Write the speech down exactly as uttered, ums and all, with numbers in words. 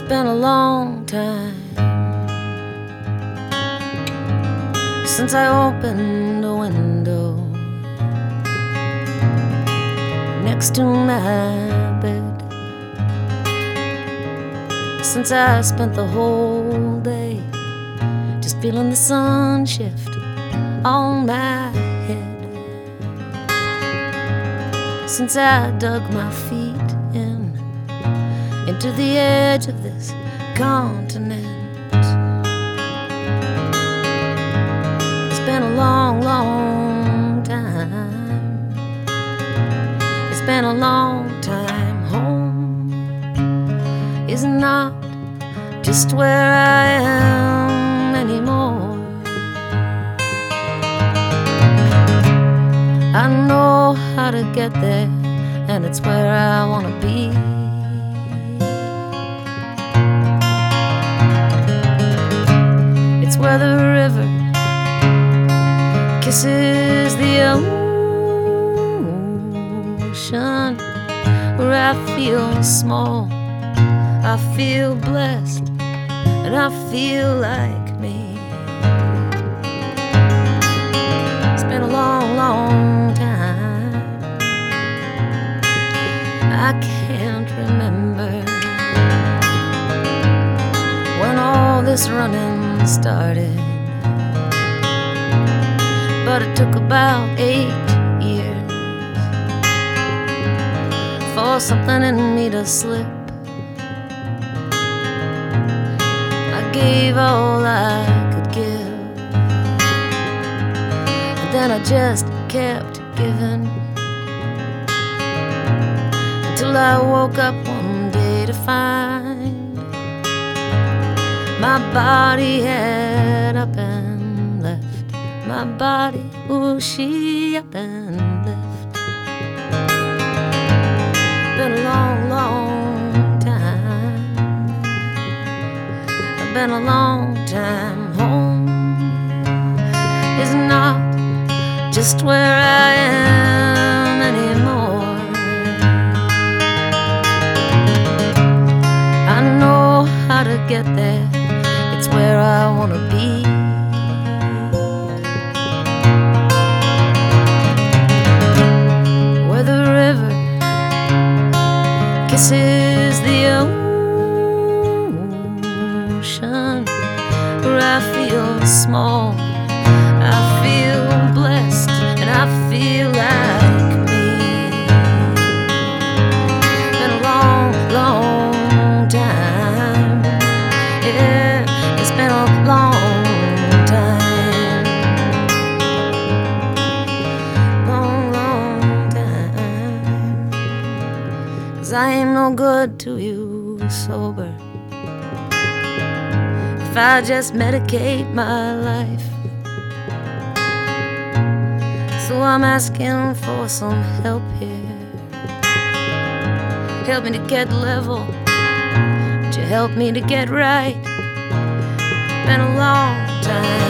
been a long time since I opened a window next to my bed, since I spent the whole day just feeling the sun shift on my head, since I dug my feet in into the edge of this continent. It's been a long, long time. It's been a long time. Home is not just where I am anymore. I know how to get there, and it's where I wanna be. It's where the river kisses the ocean, where I feel small, I feel blessed, and I feel like me. It's been a long, long time. I can't remember when all this running started, but it took about eight years for something in me to slip. I gave all I could give, and then I just kept giving, until I woke up one day to find my body had up and left. My body, ooh, she up and left. Been a long, long time. Been a long time. Home is not just where I am anymore. I know how to get there. It's where I wanna be. Where the river kisses the ocean, where I feel small, I feel blessed, and I feel like me. Been a long, long time. Yeah. It's been a long time, long, long time. 'Cause I ain't no good to you sober if I just medicate my life. So I'm asking for some help here. Help me to get level. Would you help me to get right? Been a long time.